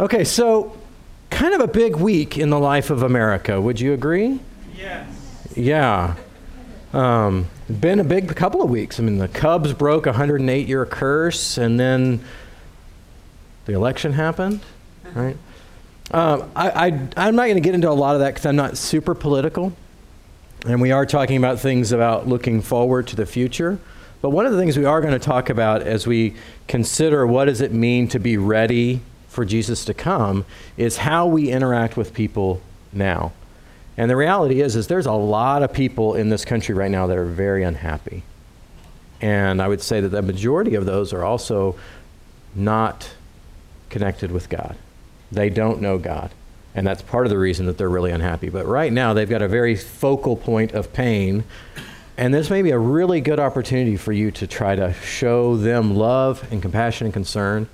Okay, so kind of a big week in the life of America. Would you agree? Yes. Yeah. Been a big couple of weeks. I mean, the Cubs broke a 108-year curse, and then the election happened, right? I'm not going to get into a lot of that because I'm not super political, and we are talking about things about looking forward to the future. But one of the things we are going to talk about as we consider what does it mean to be ready for Jesus to come is how we interact with people now. And the reality is there's a lot of people in this country right now that are very unhappy. And I would say that the majority of those are also not connected with God. They don't know God. And that's part of the reason that they're really unhappy. But right now, they've got a very focal point of pain. And this may be a really good opportunity for you to try to show them love and compassion and concern.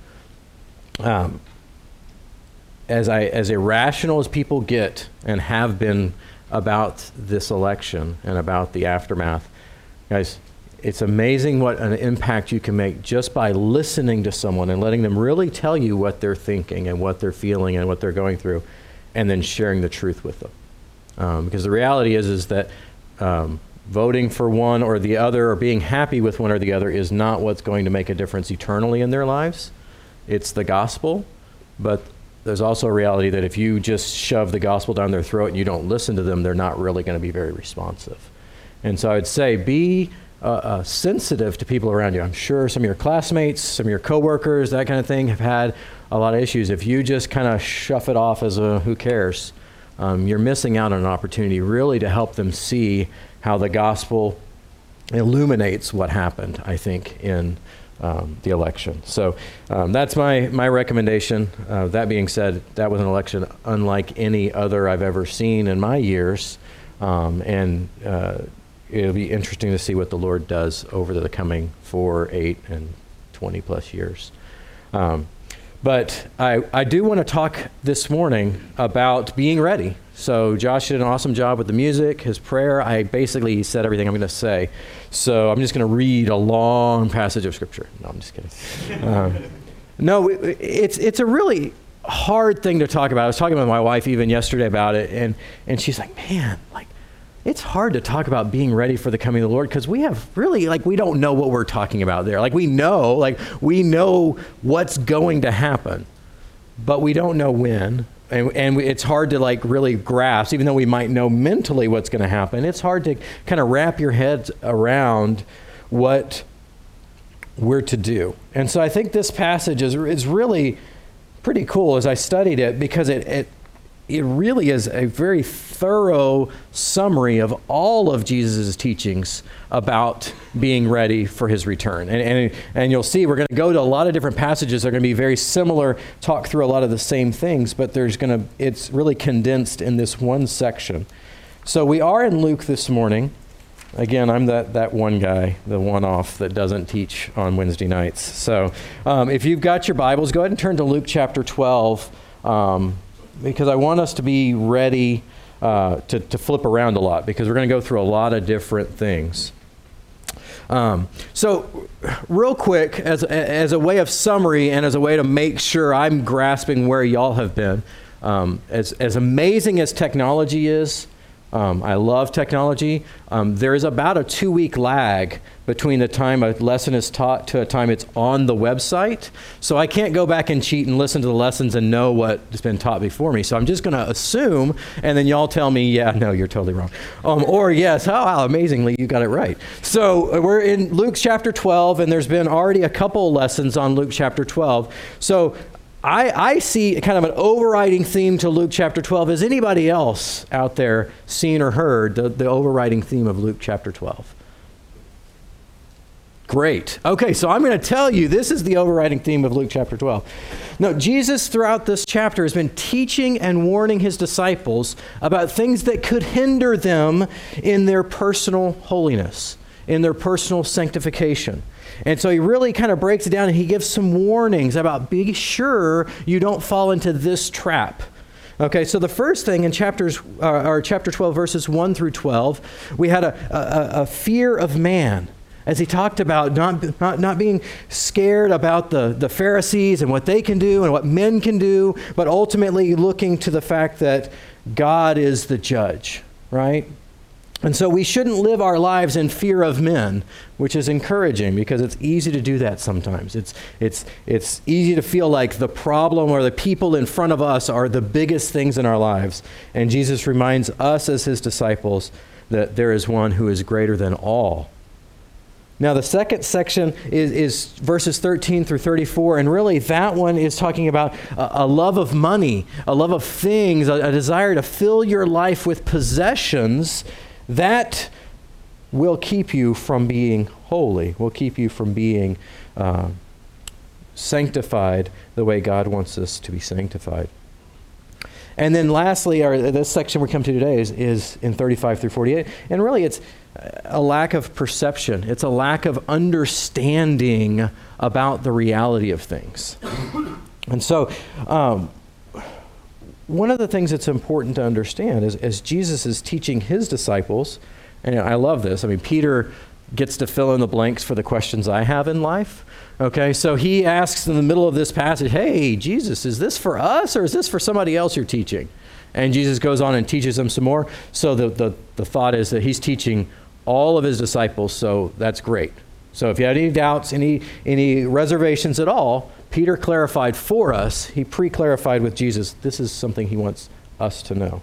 As irrational as people get and have been about this election and about the aftermath, guys, it's amazing what an impact you can make just by listening to someone and letting them really tell you what they're thinking and what they're feeling and what they're going through, and then sharing the truth with them. Because the reality is that voting for one or the other or being happy with one or the other is not what's going to make a difference eternally in their lives. It's the gospel, but there's also a reality that if you just shove the gospel down their throat and you don't listen to them, they're not really going to be very responsive. And so I would say be sensitive to people around you. I'm sure some of your classmates, some of your coworkers, that kind of thing, have had a lot of issues. If you just kind of shove it off as a who cares, you're missing out on an opportunity really to help them see how the gospel illuminates what happened, I think, in the election. So that's my recommendation. That being said, that was an election unlike any other I've ever seen in my years. And it'll be interesting to see what the Lord does over the coming 4, 8, and 20 plus years. But I do want to talk this morning about being ready. So Josh did an awesome job with the music, his prayer. He said everything I'm going to say. So I'm just going to read a long passage of Scripture. No, I'm just kidding. No, it's a really hard thing to talk about. I was talking with my wife even yesterday about it, and she's like, man, it's hard to talk about being ready for the coming of the Lord because we have really, we don't know what we're talking about there. We know what's going to happen, but we don't know when. And it's hard to really grasp, even though we might know mentally what's going to happen. It's hard to kind of wrap your heads around what we're to do. And so I think this passage is really pretty cool as I studied it because it really is a very thorough summary of all of Jesus' teachings about being ready for his return. And you'll see we're going to go to a lot of different passages that are going to be very similar, talk through a lot of the same things, but it's really condensed in this one section. So we are in Luke this morning. Again, I'm that one guy, the one-off that doesn't teach on Wednesday nights. So if you've got your Bibles, go ahead and turn to Luke chapter 12. Because I want us to be ready to flip around a lot because we're going to go through a lot of different things. So real quick, as a way of summary and as a way to make sure I'm grasping where y'all have been, as amazing as technology is, I love technology. There is about a 2-week lag between the time a lesson is taught to a time it's on the website. So I can't go back and cheat and listen to the lessons and know what's been taught before me. So I'm just going to assume, and then y'all tell me, yeah, no, you're totally wrong. Or yes, how amazingly you got it right. So we're in Luke chapter 12, and there's been already a couple lessons on Luke chapter 12. So I see kind of an overriding theme to Luke chapter 12. Has anybody else out there seen or heard the overriding theme of Luke chapter 12? Great. Okay, so I'm going to tell you this is the overriding theme of Luke chapter 12. Now, Jesus throughout this chapter has been teaching and warning his disciples about things that could hinder them in their personal holiness, in their personal sanctification. And so he really kind of breaks it down and he gives some warnings about be sure you don't fall into this trap. Okay, so the first thing in chapter 12, verses 1 through 12, we had a fear of man. as he talked about not being scared about the Pharisees and what they can do and what men can do, but ultimately looking to the fact that God is the judge, right? And so we shouldn't live our lives in fear of men, which is encouraging because it's easy to do that sometimes. It's easy to feel like the problem or the people in front of us are the biggest things in our lives. And Jesus reminds us as his disciples that there is one who is greater than all. Now, the second section is verses 13 through 34, and really that one is talking about a love of money, a love of things, a desire to fill your life with possessions that will keep you from being holy, will keep you from being sanctified the way God wants us to be sanctified. And then lastly, this section we come to today is in 35 through 48. And really it's a lack of perception. It's a lack of understanding about the reality of things. And so one of the things that's important to understand is as Jesus is teaching his disciples, and I love this. I mean, Peter gets to fill in the blanks for the questions I have in life. Okay, so he asks in the middle of this passage, hey, Jesus, is this for us or is this for somebody else you're teaching? And Jesus goes on and teaches them some more. So the thought is that he's teaching all of his disciples, so that's great. So if you had any doubts, any reservations at all, Peter clarified for us. He pre-clarified with Jesus, this is something he wants us to know.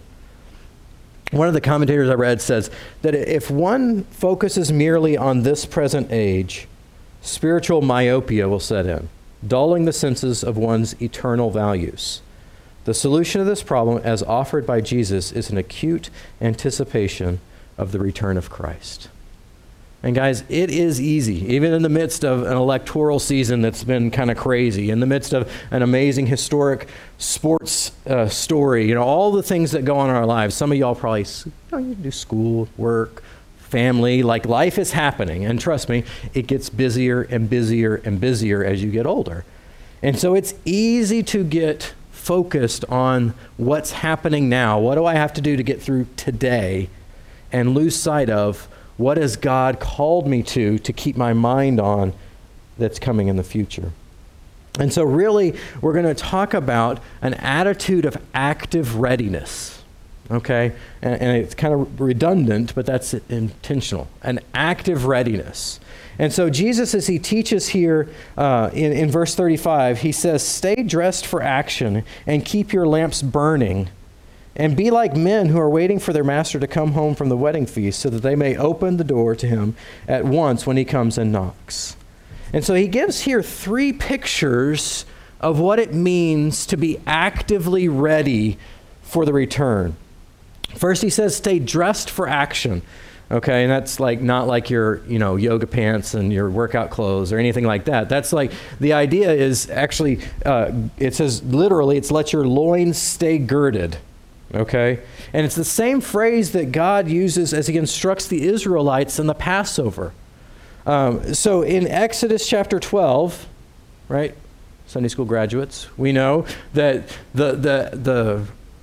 One of the commentators I read says that if one focuses merely on this present age, spiritual myopia will set in, dulling the senses of one's eternal values. The solution to this problem, as offered by Jesus, is an acute anticipation of the return of Christ. And guys, it is easy, even in the midst of an electoral season that's been kind of crazy, in the midst of an amazing historic sports story, all the things that go on in our lives. Some of y'all probably, you do school, work, family, like life is happening. And trust me, it gets busier and busier and busier as you get older. And so it's easy to get focused on what's happening now. What do I have to do to get through today? And lose sight of what has God called me to keep my mind on that's coming in the future. And so really, we're going to talk about an attitude of active readiness. Okay? And it's kind of redundant, but that's intentional. An active readiness. And so Jesus, as he teaches here in verse 35, he says, stay dressed for action and keep your lamps burning. And be like men who are waiting for their master to come home from the wedding feast so that they may open the door to him at once when he comes and knocks. And so he gives here 3 pictures of what it means to be actively ready for the return. First, he says, stay dressed for action. Okay, and that's like not like your, yoga pants and your workout clothes or anything like that. That's like, the idea is actually, it says literally, it's let your loins stay girded. Okay? And it's the same phrase that God uses as he instructs the Israelites in the Passover. So in Exodus chapter 12, right? Sunday school graduates, we know that the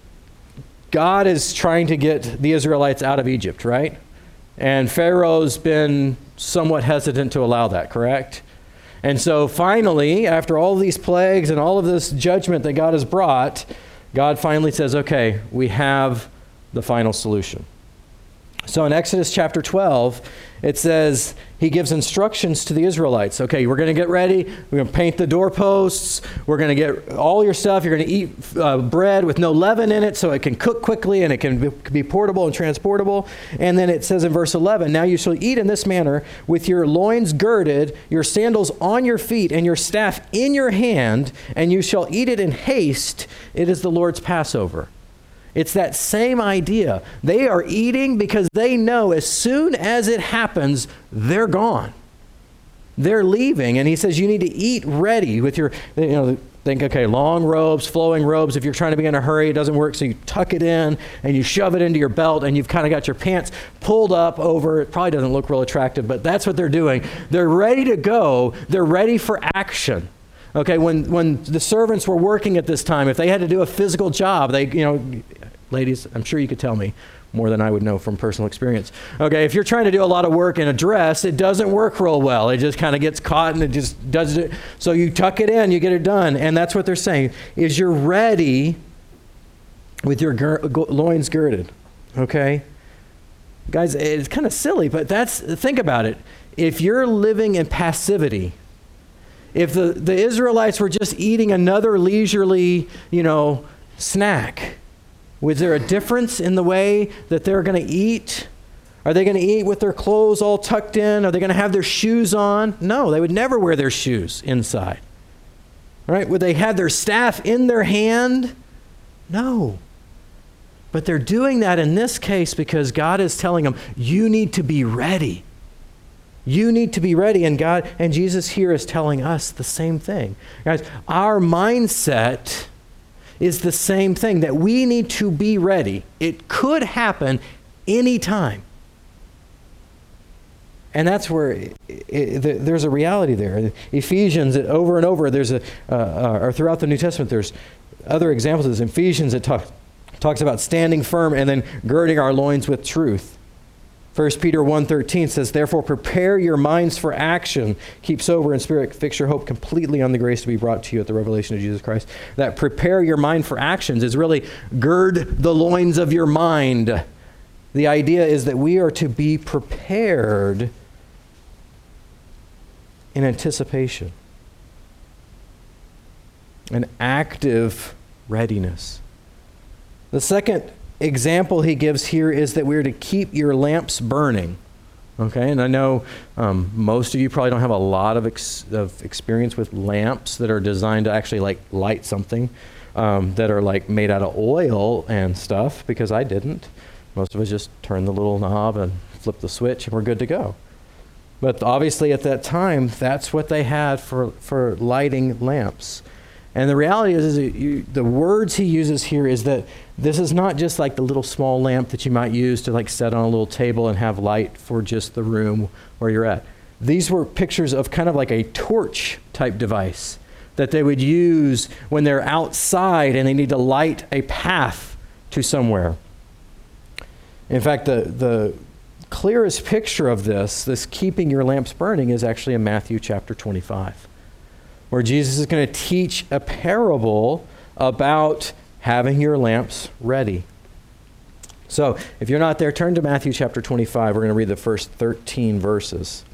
God is trying to get the Israelites out of Egypt, right? And Pharaoh's been somewhat hesitant to allow that, correct? And so finally, after all these plagues and all of this judgment that God has brought, God finally says, okay, we have the final solution. So in Exodus chapter 12, it says he gives instructions to the Israelites. Okay, we're going to get ready. We're going to paint the doorposts. We're going to get all your stuff. You're going to eat bread with no leaven in it so it can cook quickly and it can be portable and transportable. And then it says in verse 11, now you shall eat in this manner with your loins girded, your sandals on your feet, and your staff in your hand, and you shall eat it in haste. It is the Lord's Passover. It's that same idea. They are eating because they know as soon as it happens, they're gone. They're leaving. And he says you need to eat ready with your, think, okay, long robes, flowing robes. If you're trying to be in a hurry, it doesn't work. So you tuck it in and you shove it into your belt and you've kind of got your pants pulled up over. It probably doesn't look real attractive, but that's what they're doing. They're ready to go. They're ready for action. Okay, when the servants were working at this time, if they had to do a physical job, they, ladies, I'm sure you could tell me, more than I would know from personal experience. Okay, if you're trying to do a lot of work in a dress, it doesn't work real well. It just kind of gets caught and it just does it. So you tuck it in, you get it done. And that's what they're saying, is you're ready with your loins girded. Okay? Guys, it's kind of silly, but think about it. If you're living in passivity, if the Israelites were just eating another leisurely, snack, was there a difference in the way that they're going to eat? Are they going to eat with their clothes all tucked in? Are they going to have their shoes on? No, they would never wear their shoes inside. Right? Would they have their staff in their hand? No. But they're doing that in this case because God is telling them, you need to be ready. You need to be ready. And Jesus here is telling us the same thing. Guys, our mindset is the same thing, that we need to be ready. It could happen anytime. And that's where there's a reality there. Ephesians, over and over, or throughout the New Testament, there's other examples of this. In Ephesians, it talks about standing firm and then girding our loins with truth. 1 Peter 1:13 says, therefore prepare your minds for action. Keep sober in spirit. Fix your hope completely on the grace to be brought to you at the revelation of Jesus Christ. That prepare your mind for actions is really gird the loins of your mind. The idea is that we are to be prepared in anticipation. An active readiness. The second example he gives here is that we're to keep your lamps burning. Okay, and I know most of you probably don't have a lot of experience with lamps that are designed to actually light something, that are made out of oil and stuff, because I didn't. Most of us just turn the little knob and flip the switch and we're good to go. But obviously at that time, that's what they had for lighting lamps. And the reality is the words he uses here is that this is not just like the little small lamp that you might use to set on a little table and have light for just the room where you're at. These were pictures of kind of like a torch type device that they would use when they're outside and they need to light a path to somewhere. In fact, the clearest picture of this keeping your lamps burning, is actually in Matthew chapter 25. Where Jesus is going to teach a parable about having your lamps ready. So, if you're not there, turn to Matthew chapter 25. We're going to read the first 13 verses.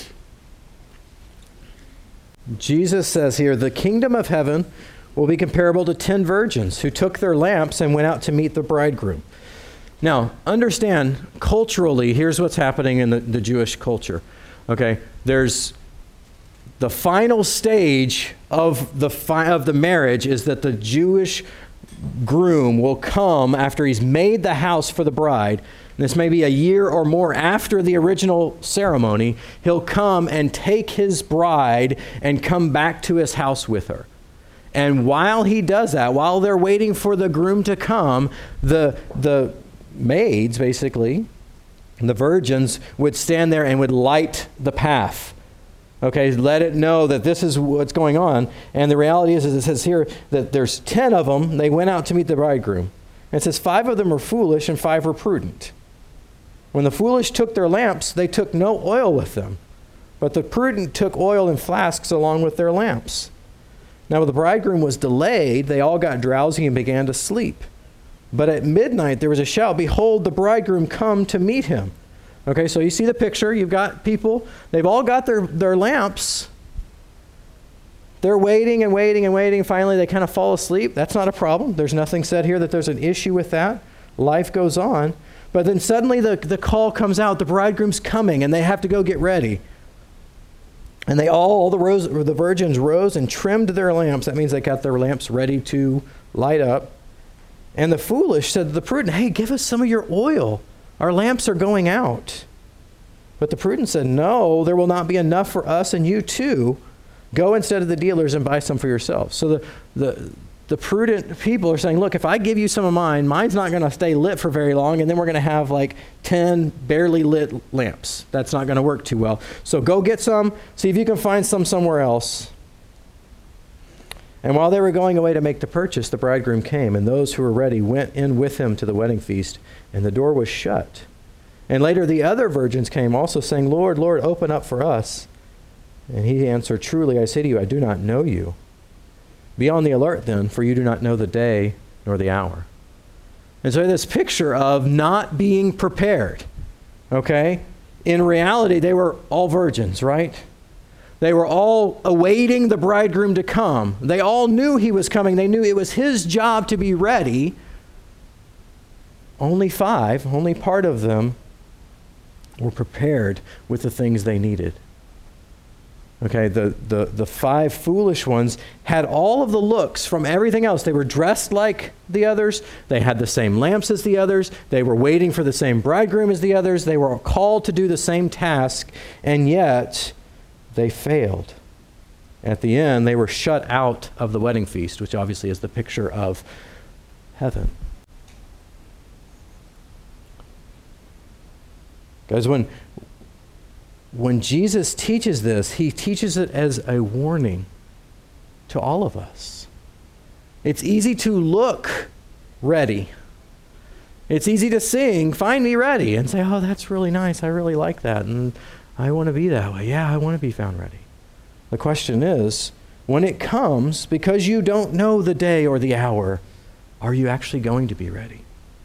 Jesus says here, the kingdom of heaven will be comparable to 10 virgins who took their lamps and went out to meet the bridegroom. Now, understand, culturally, here's what's happening in the Jewish culture. Okay, there's the final stage of the marriage is that the Jewish groom will come after he's made the house for the bride. This may be a year or more after the original ceremony. He'll come and take his bride and come back to his house with her. And while he does that, while they're waiting for the groom to come, the maids, basically, the virgins, would stand there and would light the path. Okay, let it know that this is what's going on. And the reality is, as it says here, that there's 10 of them. They went out to meet the bridegroom. And it says 5 of them were foolish and 5 were prudent. When the foolish took their lamps, they took no oil with them. But the prudent took oil in flasks along with their lamps. Now when the bridegroom was delayed, they all got drowsy and began to sleep. But at midnight there was a shout, behold, the bridegroom come to meet him. Okay, so you see the picture. You've got people. They've all got their lamps. They're waiting and waiting and waiting. Finally, they kind of fall asleep. That's not a problem. There's nothing said here that there's an issue with that. Life goes on. But then suddenly the call comes out. The bridegroom's coming, and they have to go get ready. And all the virgins rose and trimmed their lamps. That means they got their lamps ready to light up. And the foolish said to the prudent, hey, give us some of your oil. Our lamps are going out. But the prudent said, no, there will not be enough for us and you too. Go instead of the dealers and buy some for yourselves. So the prudent people are saying, look, if I give you some of mine, mine's not going to stay lit for very long, and then we're going to have 10 barely lit lamps. That's not going to work too well. So go get some, see if you can find some somewhere else. And while they were going away to make the purchase, the bridegroom came, and those who were ready went in with him to the wedding feast, and the door was shut. And later the other virgins came also, saying, Lord, Lord, open up for us. And he answered, Truly, I say to you, I do not know you. Be on the alert then, for you do not know the day nor the hour. And so this picture of not being prepared, okay? In reality, they were all virgins, right? They were all awaiting the bridegroom to come. They all knew he was coming. They knew it was his job to be ready. Only part of them were prepared with the things they needed. Okay, the 5 foolish ones had all of the looks from everything else. They were dressed like the others. They had the same lamps as the others. They were waiting for the same bridegroom as the others. They were called to do the same task, and yet they failed. At the end, they were shut out of the wedding feast, which obviously is the picture of heaven. Guys, when Jesus teaches this, he teaches it as a warning to all of us. It's easy to look ready. It's easy to sing, find me ready, and say, oh, that's really nice. I really like that. And I want to be that way. Yeah, I want to be found ready. The question is, when it comes, because you don't know the day or the hour, are you actually going to be ready?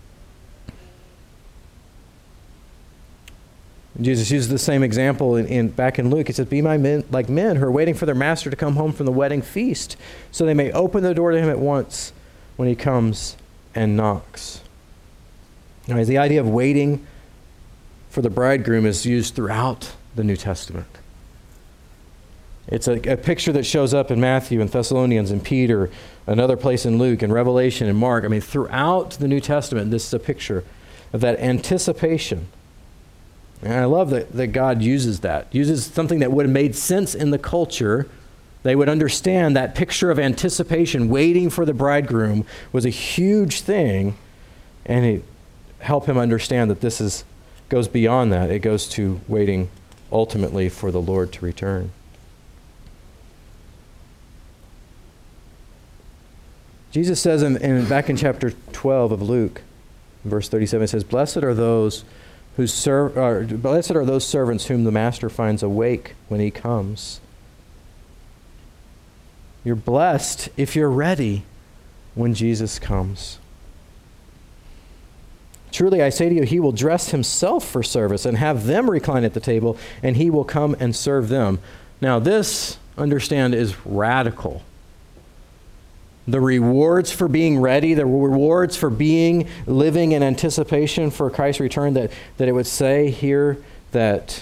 Jesus used the same example back in Luke. He said, be my men, like men who are waiting for their master to come home from the wedding feast, so they may open the door to him at once when he comes and knocks. Now, the idea of waiting for the bridegroom is used throughout the New Testament. It's a picture that shows up in Matthew and Thessalonians and Peter, another place in Luke and Revelation and Mark. I mean, throughout the New Testament, this is a picture of that anticipation. And I love that God uses something that would have made sense in the culture. They would understand that picture of anticipation, waiting for the bridegroom, was a huge thing, and it helped him understand that this goes beyond that. It goes to waiting ultimately for the Lord to return. Jesus says back in chapter 12 of Luke, verse 37, it says, Blessed are those servants whom the master finds awake when he comes. You're blessed if you're ready when Jesus comes. Truly, I say to you, he will dress himself for service and have them recline at the table, and he will come and serve them. Now, this, understand, is radical. The rewards for being ready, the rewards for living in anticipation for Christ's return, that it would say here that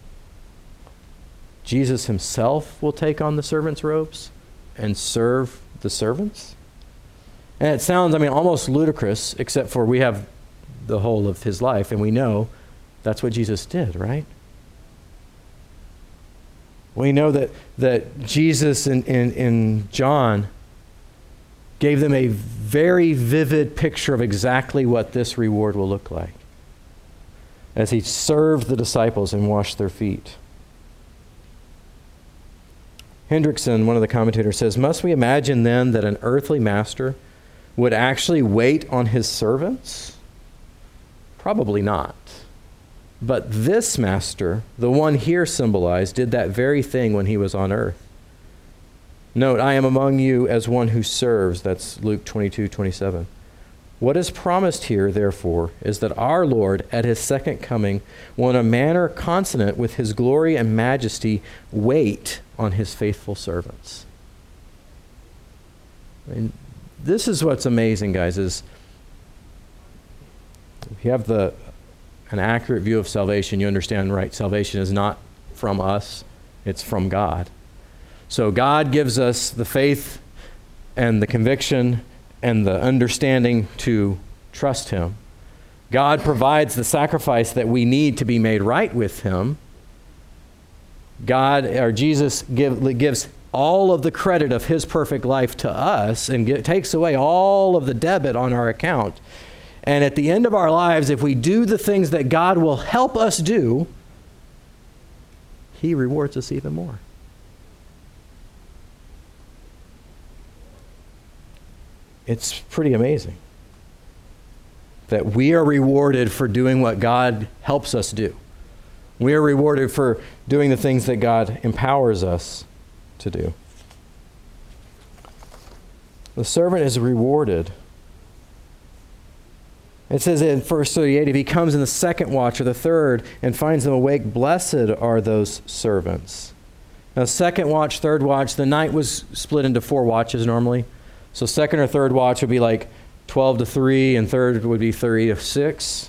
Jesus himself will take on the servant's robes and serve the servants. And it sounds, almost ludicrous, except for we have the whole of his life, and we know that's what Jesus did, right? We know that Jesus in John gave them a very vivid picture of exactly what this reward will look like as he served the disciples and washed their feet. Hendrickson, one of the commentators, says, must we imagine then that an earthly master would actually wait on his servants? Probably not. But this master, the one here symbolized, did that very thing when he was on earth. Note, I am among you as one who serves. That's Luke 22:27. What is promised here, therefore, is that our Lord, at his second coming, will in a manner consonant with his glory and majesty wait on his faithful servants. This is what's amazing, guys, is if you have an accurate view of salvation, you understand, right, salvation is not from us, it's from God. So God gives us the faith and the conviction and the understanding to trust him. God provides the sacrifice that we need to be made right with him. Jesus gives all of the credit of his perfect life to us and takes away all of the debit on our account. And at the end of our lives, if we do the things that God will help us do, he rewards us even more. it's pretty amazing that we are rewarded for doing what God helps us do. We are rewarded for doing the things that God empowers us to do. The servant is rewarded. It says in verse 38, if he comes in the second watch or the third and finds them awake, blessed are those servants. Now, second watch, third watch, the night was split into 4 watches normally. So second or third watch would be like 12 to 3, and third would be 3 to 6.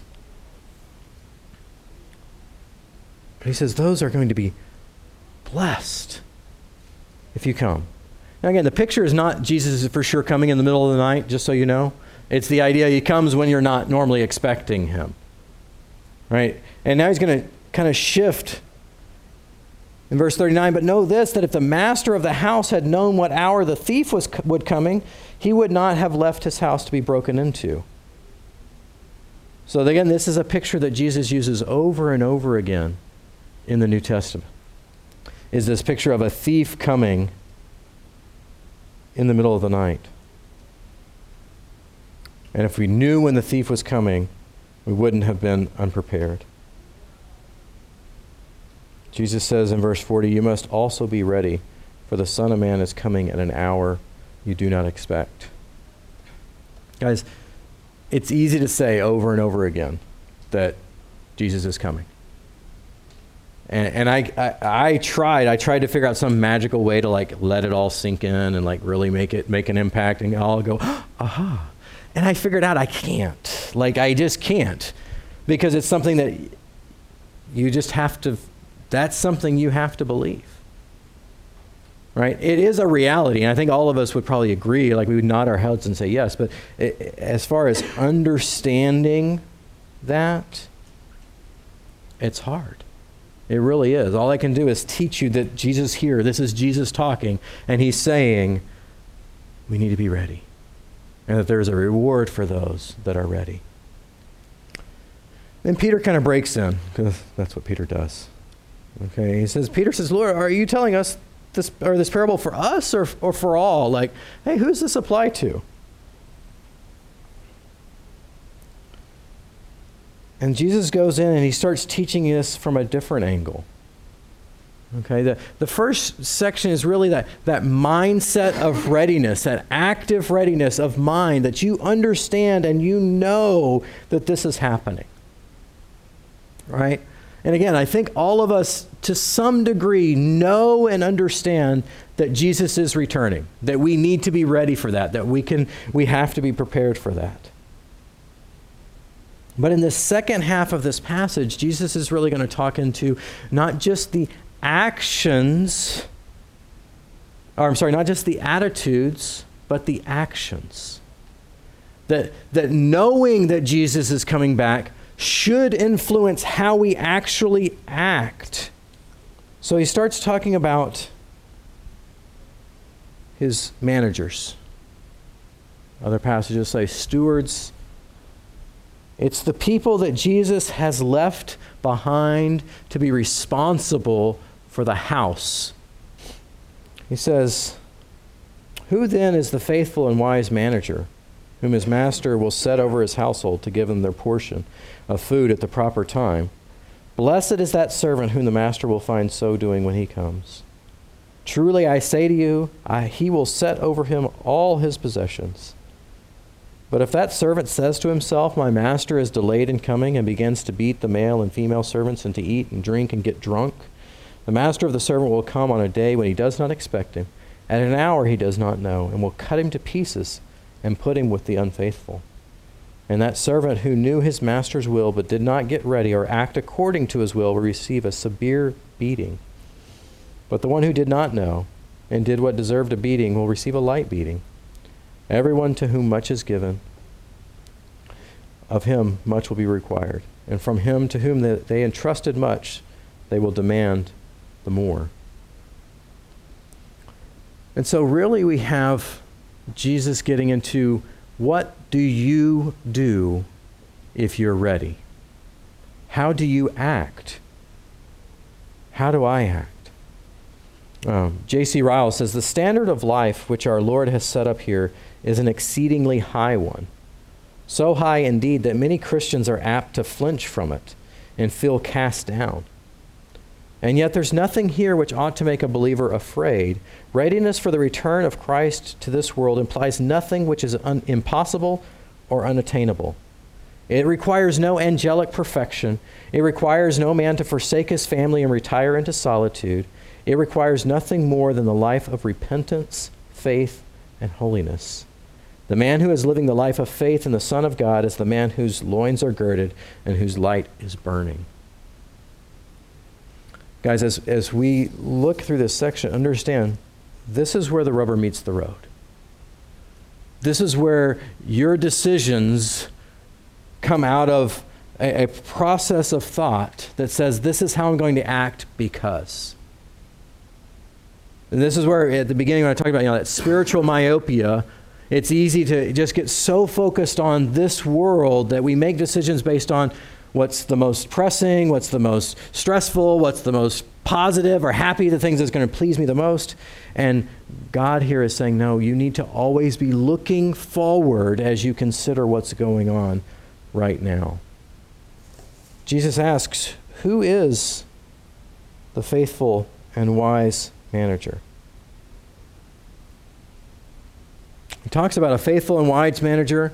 But he says those are going to be blessed if you come. Now again, the picture is not Jesus is for sure coming in the middle of the night, just so you know. It's the idea he comes when you're not normally expecting him. Right? And now he's going to kind of shift in verse 39, but know this, that if the master of the house had known what hour the thief would coming, he would not have left his house to be broken into. So again, this is a picture that Jesus uses over and over again in the New Testament. Is this picture of a thief coming in the middle of the night. And if we knew when the thief was coming, we wouldn't have been unprepared. Jesus says in verse 40, you must also be ready, for the Son of Man is coming at an hour you do not expect. Guys, it's easy to say over and over again that Jesus is coming. And I tried to figure out some magical way to like let it all sink in and like really make an impact, and I'll go, aha. And I figured out I can't. Like I just can't, because it's something that you just have to, that's something you have to believe. Right? It is a reality, and I think all of us would probably agree, like we would nod our heads and say yes, but as far as understanding that, it's hard. It really is. All I can do is teach you that Jesus here, this is Jesus talking, and he's saying we need to be ready, and that there's a reward for those that are ready. Then Peter kind of breaks in, because that's what Peter does. Okay, Peter says, Lord, are you telling us this parable for us or for all? Like, hey, who does this apply to? And Jesus goes in and he starts teaching this from a different angle. Okay, the first section is really that mindset of readiness, that active readiness of mind, that you understand and you know that this is happening. Right? And again, I think all of us to some degree know and understand that Jesus is returning, that we need to be ready for that we have to be prepared for that. But in the second half of this passage, Jesus is really going to talk into not just the actions, not just the attitudes, but the actions. That knowing that Jesus is coming back should influence how we actually act. So he starts talking about his managers. Other passages say stewards. It's the people that Jesus has left behind to be responsible for the house. He says, who then is the faithful and wise manager, whom his master will set over his household to give them their portion of food at the proper time? Blessed is that servant whom the master will find so doing when he comes. Truly I say to you, he will set over him all his possessions. But if that servant says to himself, my master is delayed in coming, and begins to beat the male and female servants, and to eat and drink and get drunk, the master of the servant will come on a day when he does not expect him, at an hour he does not know, and will cut him to pieces and put him with the unfaithful. And that servant who knew his master's will but did not get ready or act according to his will receive a severe beating. But the one who did not know and did what deserved a beating will receive a light beating. Everyone to whom much is given, of him much will be required. And from him to whom they entrusted much, they will demand the more. And so really we have Jesus getting into, what do you do if you're ready? How do you act? How do I act? J.C. Ryle says, the standard of life which our Lord has set up here is an exceedingly high one. So high indeed that many Christians are apt to flinch from it and feel cast down. And yet there's nothing here which ought to make a believer afraid. Readiness for the return of Christ to this world implies nothing which is impossible or unattainable. It requires no angelic perfection. It requires no man to forsake his family and retire into solitude. It requires nothing more than the life of repentance, faith, and holiness. The man who is living the life of faith in the Son of God is the man whose loins are girded and whose light is burning. Guys, as we look through this section, understand this is where the rubber meets the road. This is where your decisions come out of a process of thought that says, this is how I'm going to act because. And this is where, at the beginning, when I talked about that spiritual myopia, it's easy to just get so focused on this world that we make decisions based on what's the most pressing, what's the most stressful, what's the most positive or happy, the things that's going to please me the most. And God here is saying, no, you need to always be looking forward as you consider what's going on right now. Jesus asks, who is the faithful and wise manager? He talks about a faithful and wise manager,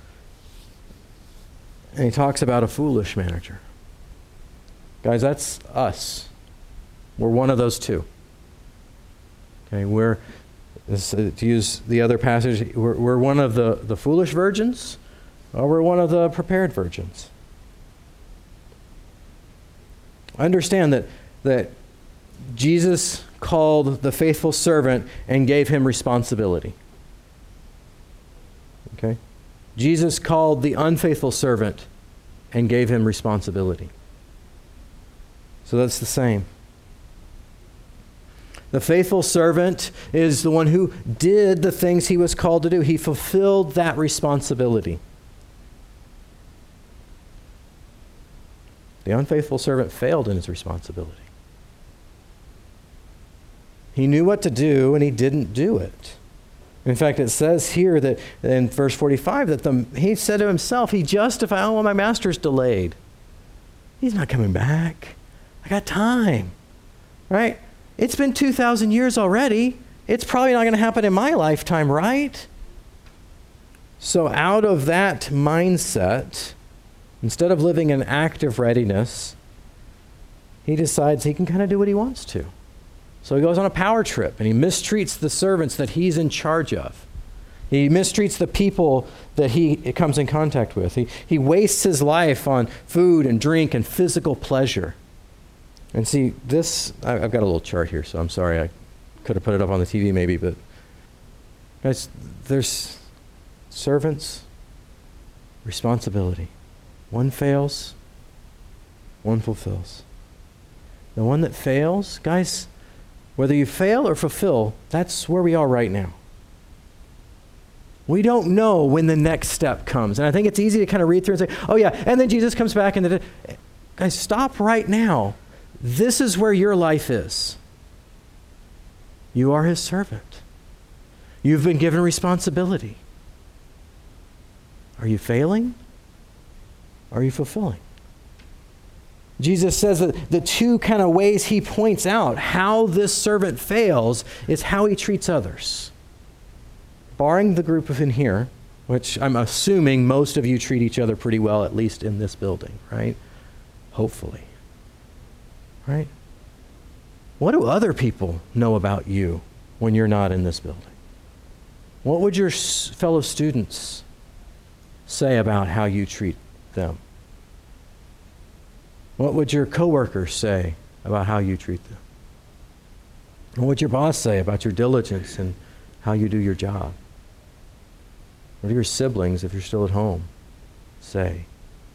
and he talks about a foolish manager. Guys, that's us. We're one of those two. Okay, to use the other passage, we're one of the foolish virgins, or we're one of the prepared virgins. Understand that Jesus called the faithful servant and gave him responsibility. Okay? Jesus called the unfaithful servant and gave him responsibility. So that's the same. The faithful servant is the one who did the things he was called to do. He fulfilled that responsibility. The unfaithful servant failed in his responsibility. He knew what to do, and he didn't do it. In fact, it says here that in verse 45 that he said to himself, he justified, oh, well, my master's delayed. He's not coming back. I got time, right? It's been 2,000 years already. It's probably not going to happen in my lifetime, right? So out of that mindset, instead of living in active readiness, he decides he can kind of do what he wants to. So he goes on a power trip, and he mistreats the servants that he's in charge of. He mistreats the people that he comes in contact with. He wastes his life on food and drink and physical pleasure. And see, this, I've got a little chart here, so I'm sorry. I could have put it up on the TV maybe, but guys, there's servants, responsibility. One fails, one fulfills. The one that fails, guys, whether you fail or fulfill, that's where we are right now. We don't know when the next step comes. And I think it's easy to kind of read through and say, oh yeah, and then Jesus comes back and guys, stop right now. This is where your life is. You are his servant. You've been given responsibility. Are you failing? Are you fulfilling? Jesus says that the two kind of ways he points out how this servant fails is how he treats others. Barring the group of in here, which I'm assuming most of you treat each other pretty well, at least in this building, right? Hopefully. Right? What do other people know about you when you're not in this building? What would your fellow students say about how you treat them? What would your coworkers say about how you treat them? What would your boss say about your diligence and how you do your job? What do your siblings, if you're still at home, say?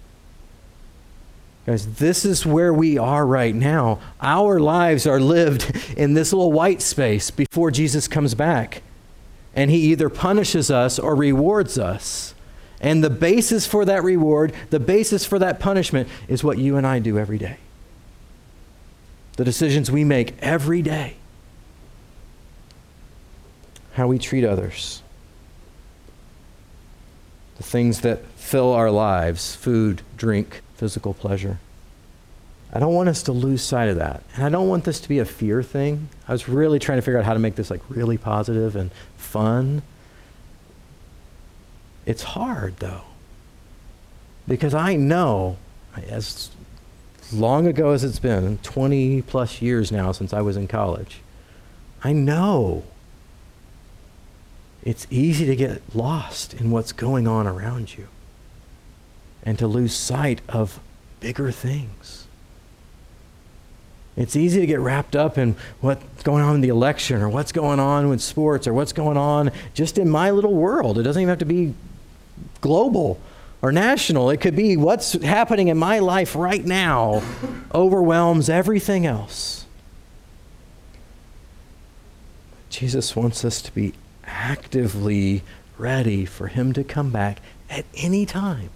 Guys, this is where we are right now. Our lives are lived in this little white space before Jesus comes back. And he either punishes us or rewards us. And the basis for that reward, the basis for that punishment is what you and I do every day. The decisions we make every day. How we treat others. the things that fill our lives, food, drink, physical pleasure. I don't want us to lose sight of that. And I don't want this to be a fear thing. I was really trying to figure out how to make this like really positive and fun. It's hard though. Because I know, as long ago as it's been, 20 plus years now since I was in college, I know it's easy to get lost in what's going on around you and to lose sight of bigger things. It's easy to get wrapped up in what's going on in the election or what's going on with sports or what's going on just in my little world. It doesn't even have to be global or national. It could be what's happening in my life right now overwhelms everything else. Jesus wants us to be actively ready for him to come back at any time.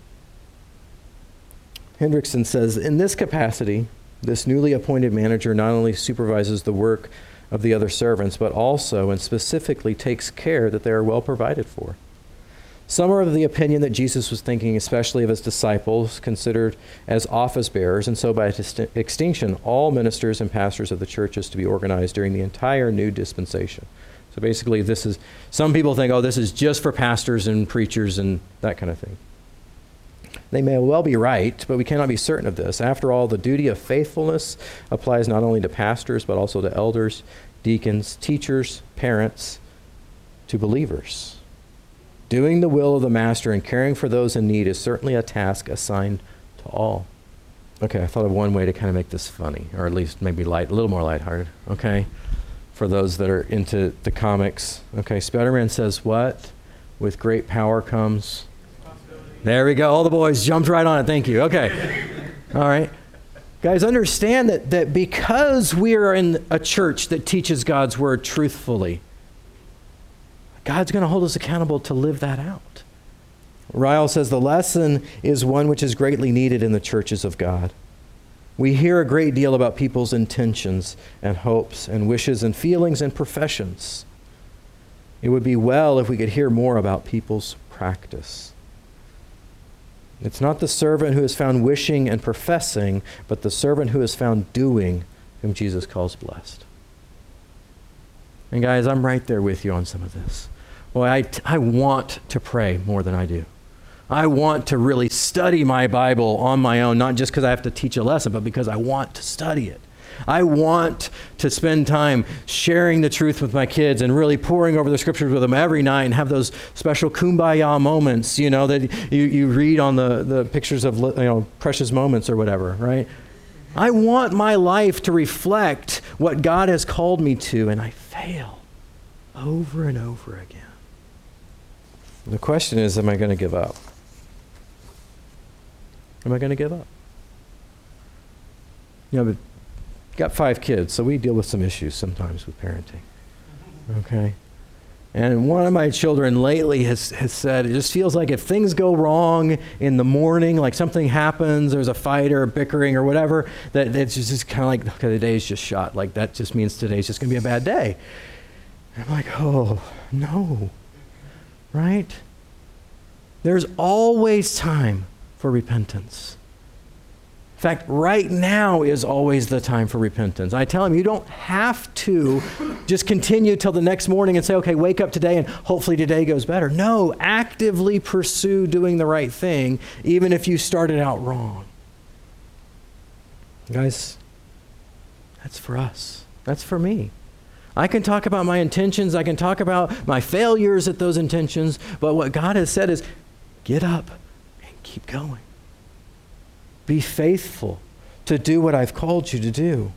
Hendrickson says, in this capacity, this newly appointed manager not only supervises the work of the other servants, but also and specifically takes care that they are well provided for. Some are of the opinion that Jesus was thinking especially of his disciples, considered as office bearers, and so by extinction, all ministers and pastors of the church is to be organized during the entire new dispensation. So basically, this is, some people think, oh, this is just for pastors and preachers and that kind of thing. They may well be right, but we cannot be certain of this. After all, the duty of faithfulness applies not only to pastors, but also to elders, deacons, teachers, parents, to believers. Doing the will of the master and caring for those in need is certainly a task assigned to all. Okay, I thought of one way to kind of make this funny, or at least maybe a little more lighthearted, okay? For those that are into the comics. Okay, Spider-Man says what? With great power comes... There we go. All the boys jumped right on it. Thank you. Okay. All right. Guys, understand that because we are in a church that teaches God's word truthfully, God's going to hold us accountable to live that out. Ryle says the lesson is one which is greatly needed in the churches of God. We hear a great deal about people's intentions and hopes and wishes and feelings and professions. It would be well if we could hear more about people's practice. It's not the servant who is found wishing and professing, but the servant who is found doing, whom Jesus calls blessed. And guys, I'm right there with you on some of this. Well, I want to pray more than I do. I want to really study my Bible on my own, not just because I have to teach a lesson, but because I want to study it. I want to spend time sharing the truth with my kids and really poring over the scriptures with them every night and have those special kumbaya moments, you know, that you read on the pictures of, you know, precious moments or whatever, right? I want my life to reflect what God has called me to, and I fail over and over again. The question is, am I going to give up? Am I going to give up? You know, but got 5 kids, so we deal with some issues sometimes with parenting. Okay? And one of my children lately has said, it just feels like if things go wrong in the morning, like something happens, there's a fight or a bickering or whatever, that it's just kind of like, okay, the day's just shot. Like that just means today's just going to be a bad day. And I'm like, oh, no. Right? There's always time for repentance. In fact, right now is always the time for repentance. I tell him, you don't have to just continue till the next morning and say, okay, wake up today and hopefully today goes better. No, actively pursue doing the right thing, even if you started out wrong. Guys, that's for us. That's for me. I can talk about my intentions. I can talk about my failures at those intentions. But what God has said is, get up and keep going. Be faithful to do what I've called you to do.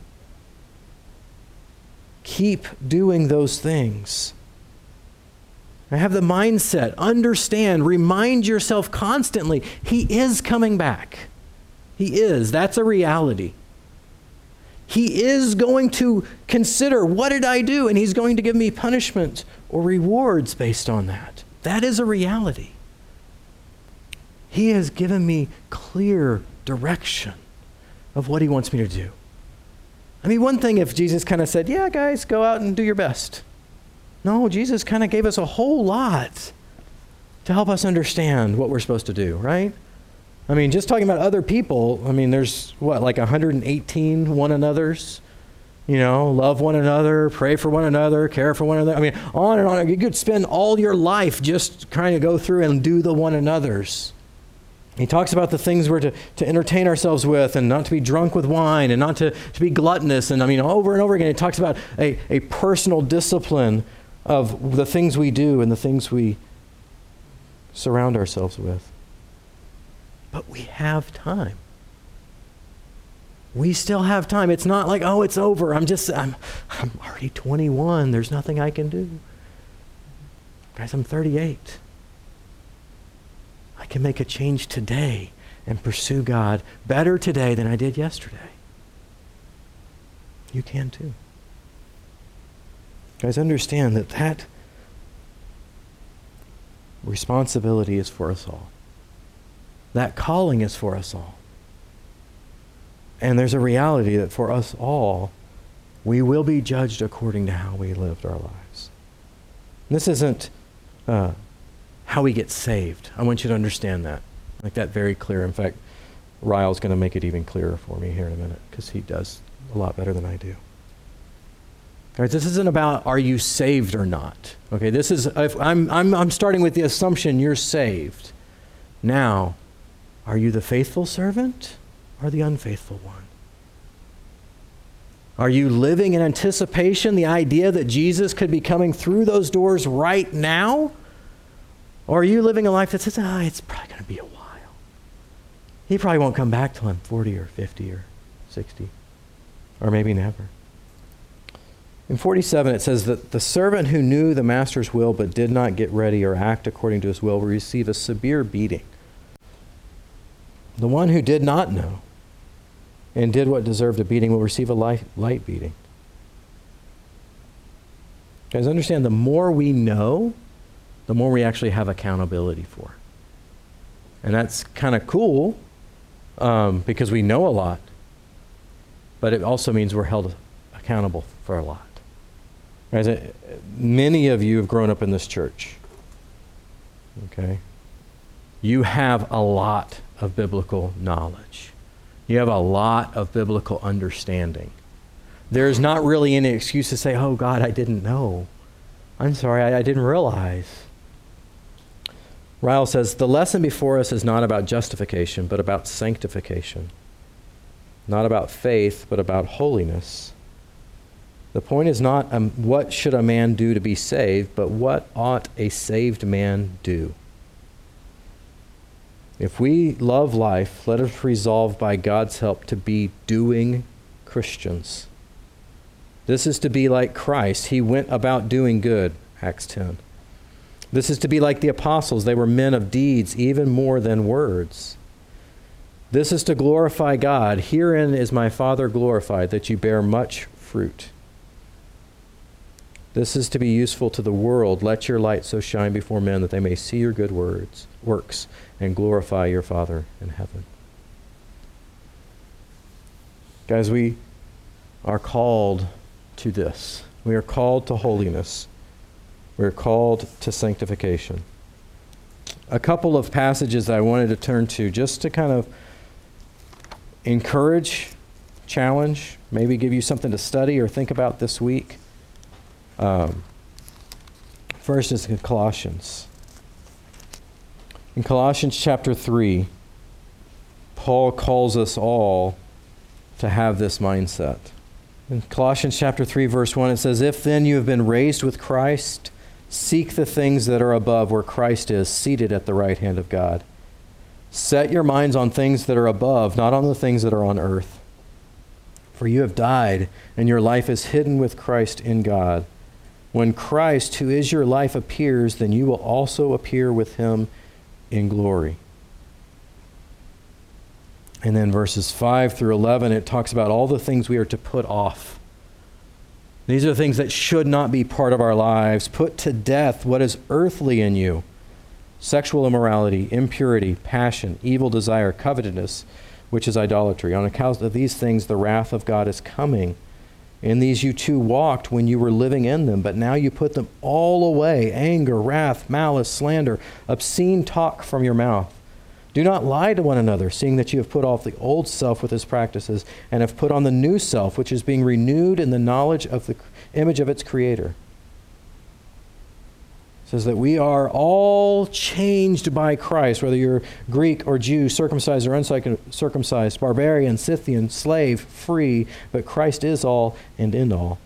Keep doing those things. I have the mindset, understand, remind yourself constantly, He is coming back. He is. That's a reality. He is going to consider, what did I do? And He's going to give me punishment or rewards based on that. That is a reality. He has given me clear direction of what He wants me to do. I mean, one thing if Jesus kind of said, yeah, guys, go out and do your best. No, Jesus kind of gave us a whole lot to help us understand what we're supposed to do, right? I mean, just talking about other people, I mean, there's like 118 one another's, love one another, pray for one another, care for one another. I mean, on and on. You could spend all your life just trying to go through and do the one another's. He talks about the things we're to entertain ourselves with, and not to be drunk with wine, and not to be gluttonous. And I mean, over and over again, he talks about a personal discipline of the things we do and the things we surround ourselves with. But we have time. We still have time. It's not like, oh, it's over. I'm already 21. There's nothing I can do. Guys, I'm 38. I can make a change today and pursue God better today than I did yesterday. You can too. Guys, understand that responsibility is for us all. That calling is for us all. And there's a reality that for us all, we will be judged according to how we lived our lives. And this isn't how we get saved. I want you to understand that. Make that very clear. In fact, Ryle's going to make it even clearer for me here in a minute, because he does a lot better than I do. Guys, this isn't about are you saved or not. Okay, this is I'm starting with the assumption you're saved. Now, are you the faithful servant or the unfaithful one? Are you living in anticipation, the idea that Jesus could be coming through those doors right now? Or are you living a life that says, it's probably going to be a while. He probably won't come back till I'm 40 or 50 or 60, or maybe never. In 47, it says that the servant who knew the master's will but did not get ready or act according to his will receive a severe beating. The one who did not know and did what deserved a beating will receive a light beating. Guys, understand, the more we know, the more we actually have accountability for. And that's kind of cool because we know a lot, but it also means we're held accountable for a lot. Guys, many of you have grown up in this church. Okay? You have a lot of biblical knowledge. You have a lot of biblical understanding. There's not really any excuse to say, oh God, I didn't know. I'm sorry, I didn't realize. Ryle says, the lesson before us is not about justification, but about sanctification. Not about faith, but about holiness. The point is not what should a man do to be saved, but what ought a saved man do? If we love life, let us resolve by God's help to be doing Christians. This is to be like Christ. He went about doing good, Acts 10. This is to be like the apostles. They were men of deeds, even more than words. This is to glorify God. Herein is my Father glorified, that you bear much fruit. This is to be useful to the world. Let your light so shine before men that they may see your good works, and glorify your Father in heaven. Guys, we are called to this. We are called to holiness. We are called to sanctification. A couple of passages that I wanted to turn to just to kind of encourage, challenge, maybe give you something to study or think about this week. First is in Colossians. In Colossians chapter 3, Paul calls us all to have this mindset. In Colossians chapter 3, verse 1, it says, if then you have been raised with Christ, seek the things that are above where Christ is, seated at the right hand of God. Set your minds on things that are above, not on the things that are on earth. For you have died, and your life is hidden with Christ in God. When Christ, who is your life, appears, then you will also appear with him in glory. And then verses 5 through 11, it talks about all the things we are to put off. These are things that should not be part of our lives. Put to death what is earthly in you: sexual immorality, impurity, passion, evil desire, covetousness, which is idolatry. On account of these things, the wrath of God is coming. In these you too walked when you were living in them, but now you put them all away: anger, wrath, malice, slander, obscene talk from your mouth. Do not lie to one another, seeing that you have put off the old self with its practices, and have put on the new self, which is being renewed in the knowledge of the image of its creator. It says that we are all changed by Christ, whether you're Greek or Jew, circumcised or uncircumcised, barbarian, Scythian, slave, free, but Christ is all and in all.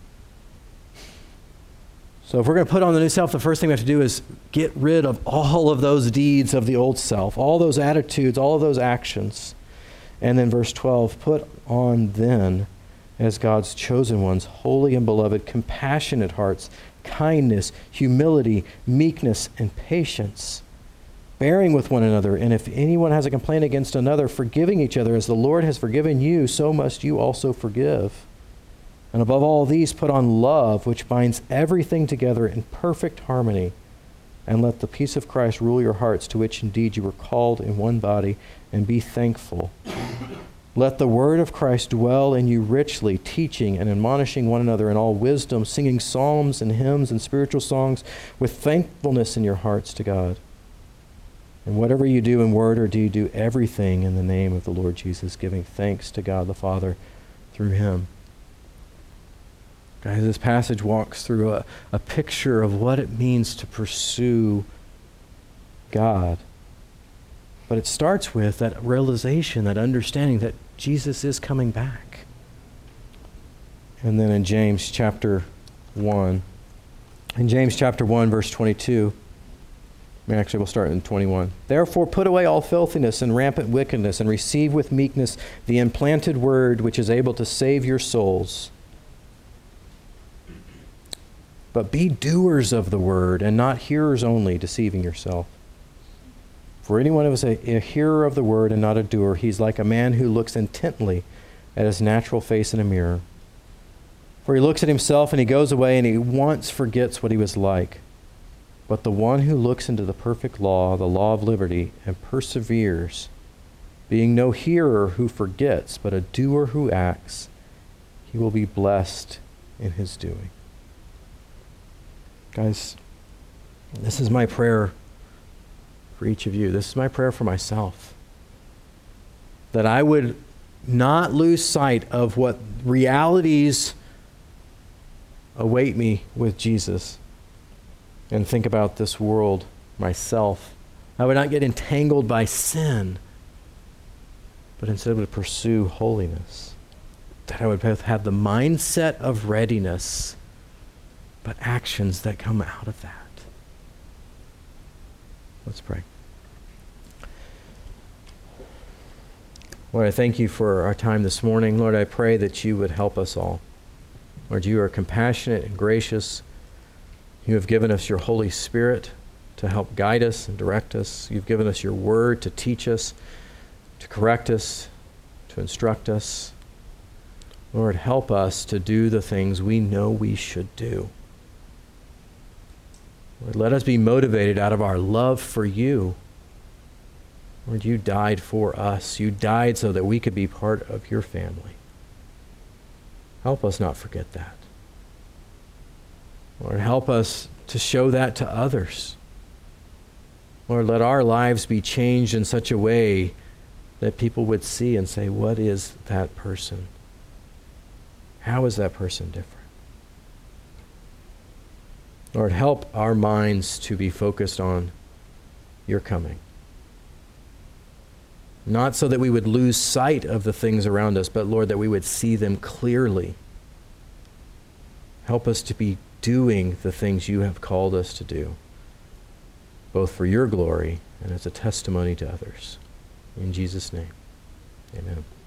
So if we're going to put on the new self, the first thing we have to do is get rid of all of those deeds of the old self, all those attitudes, all of those actions. And then verse 12, put on then, as God's chosen ones, holy and beloved, compassionate hearts, kindness, humility, meekness, and patience, bearing with one another. And if anyone has a complaint against another, forgiving each other, as the Lord has forgiven you, so must you also forgive. And above all these, put on love, which binds everything together in perfect harmony. And let the peace of Christ rule your hearts, to which indeed you were called in one body, and be thankful. Let the word of Christ dwell in you richly, teaching and admonishing one another in all wisdom, singing psalms and hymns and spiritual songs with thankfulness in your hearts to God. And whatever you do in word or deed, do everything in the name of the Lord Jesus, giving thanks to God the Father through him. Guys, this passage walks through a picture of what it means to pursue God. But it starts with that realization, that understanding that Jesus is coming back. And then in James chapter 1, verse 22, actually we'll start in 21. Therefore put away all filthiness and rampant wickedness, and receive with meekness the implanted word, which is able to save your souls. But be doers of the word, and not hearers only, deceiving yourself. For anyone who is a hearer of the word and not a doer, he's like a man who looks intently at his natural face in a mirror. For he looks at himself and he goes away and he once forgets what he was like. But the one who looks into the perfect law, the law of liberty, and perseveres, being no hearer who forgets, but a doer who acts, he will be blessed in his doing. Guys, this is my prayer for each of you. This is my prayer for myself. That I would not lose sight of what realities await me with Jesus and think about this world, myself. I would not get entangled by sin, but instead would pursue holiness. That I would both have the mindset of readiness, but actions that come out of that. Let's pray. Lord, I thank you for our time this morning. Lord, I pray that you would help us all. Lord, you are compassionate and gracious. You have given us your Holy Spirit to help guide us and direct us. You've given us your word to teach us, to correct us, to instruct us. Lord, help us to do the things we know we should do. Lord, let us be motivated out of our love for you. Lord, you died for us. You died so that we could be part of your family. Help us not forget that. Lord, help us to show that to others. Lord, let our lives be changed in such a way that people would see and say, what is that person? How is that person different? Lord, help our minds to be focused on your coming. Not so that we would lose sight of the things around us, but Lord, that we would see them clearly. Help us to be doing the things you have called us to do, both for your glory and as a testimony to others. In Jesus' name, amen.